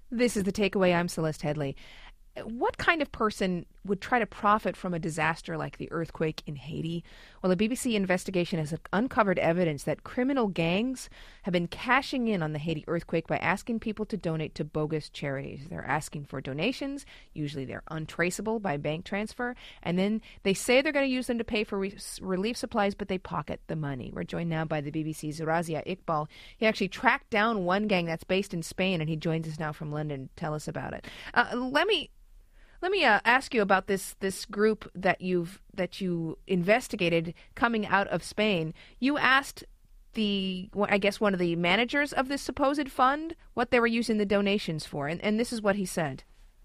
This is The Takeaway. I'm Celeste Headley. What kind of person would try to profit from a disaster like the earthquake in Haiti? Well, a BBC investigation has uncovered evidence that criminal gangs have been cashing in on the Haiti earthquake by asking people to donate to bogus charities. They're asking for donations. Usually they're untraceable by bank transfer. And then they say they're going to use them to pay for relief supplies, but they pocket the money. We're joined now by the BBC's Razia Iqbal. He actually tracked down one gang that's based in Spain, and he joins us now from London to tell us about it. Let me ask you about this group that you investigated coming out of Spain. You asked one of the managers of this supposed fund what they were using the donations for, and this is what he said.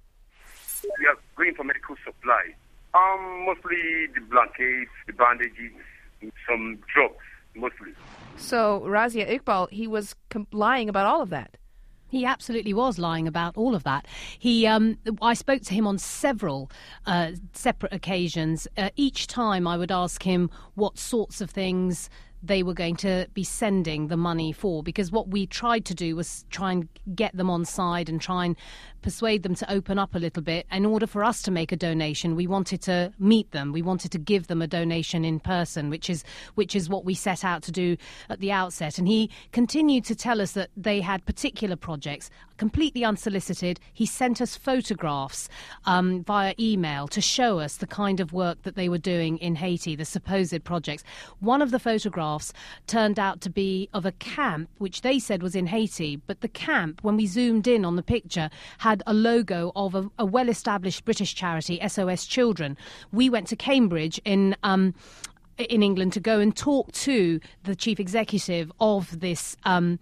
We are going for medical supply. Mostly the blankets, the bandages, some drugs, mostly. So Razia Iqbal, he was lying about all of that. He absolutely was lying about all of that. I spoke to him on several separate occasions. Each time I would ask him what sorts of things they were going to be sending the money for, because what we tried to do was try and get them on side and try and persuade them to open up a little bit. In order for us to make a donation, we wanted to meet them. We wanted to give them a donation in person, which is what we set out to do at the outset. And he continued to tell us that they had particular projects, completely unsolicited. He sent us photographs via email to show us the kind of work that they were doing in Haiti, the supposed projects. One of the photographs turned out to be of a camp, which they said was in Haiti, but the camp, when we zoomed in on the picture, had a logo of a well-established British charity, SOS Children. We went to Cambridge in England to go and talk to the chief executive of this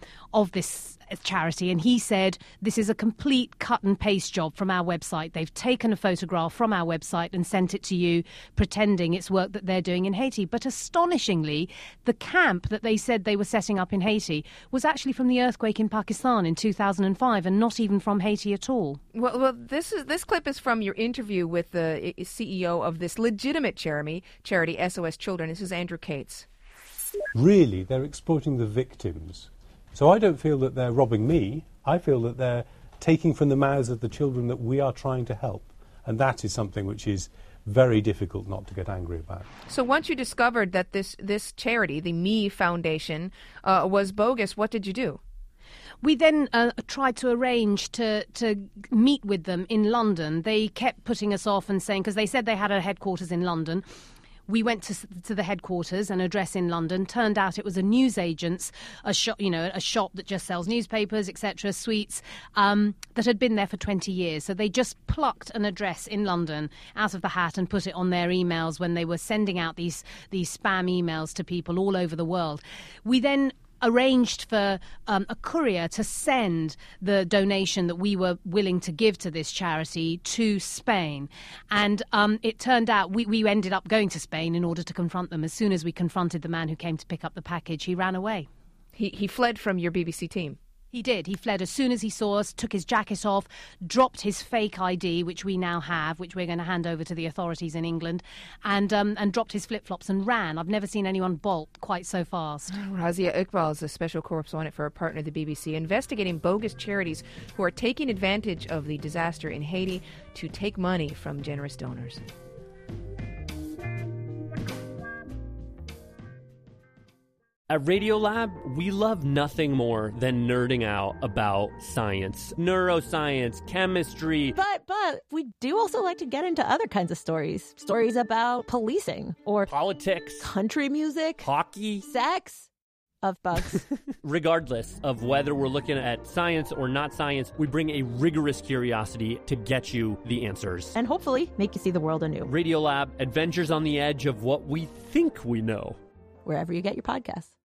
charity, and he said this is a complete cut and paste job from our website. They've taken a photograph from our website and sent it to you, pretending it's work that they're doing in Haiti. But astonishingly, the camp that they said they were setting up in Haiti was actually from the earthquake in Pakistan in 2005, and not even from Haiti at all. Well, this clip is from your interview with the CEO of this legitimate charity, SOS Children. This is Andrew Cates. Really, they're exploiting the victims. So I don't feel that they're robbing me. I feel that they're taking from the mouths of the children that we are trying to help. And that is something which is very difficult not to get angry about. So once you discovered that this charity, the Me Foundation, was bogus, what did you do? We then tried to arrange to meet with them in London. They kept putting us off and saying, because they said they had a headquarters in London. We went to the headquarters, an address in London. Turned out it was a newsagent's, a shop that just sells newspapers, etc., sweets, that had been there for 20 years. So they just plucked an address in London out of the hat and put it on their emails when they were sending out these spam emails to people all over the world. We then arranged for a courier to send the donation that we were willing to give to this charity to Spain. And it turned out we ended up going to Spain in order to confront them. As soon as we confronted the man who came to pick up the package, he ran away. He fled from your BBC team. He did. He fled as soon as he saw us, took his jacket off, dropped his fake ID, which we now have, which we're going to hand over to the authorities in England, and dropped his flip-flops and ran. I've never seen anyone bolt quite so fast. Razia Iqbal is a special correspondent for a partner of the BBC, investigating bogus charities who are taking advantage of the disaster in Haiti to take money from generous donors. At Radiolab, we love nothing more than nerding out about science, neuroscience, chemistry. But we do also like to get into other kinds of stories. Stories about policing or politics, country music, hockey, sex, of bugs. Regardless of whether we're looking at science or not science, we bring a rigorous curiosity to get you the answers. And hopefully make you see the world anew. Radiolab, adventures on the edge of what we think we know. Wherever you get your podcasts.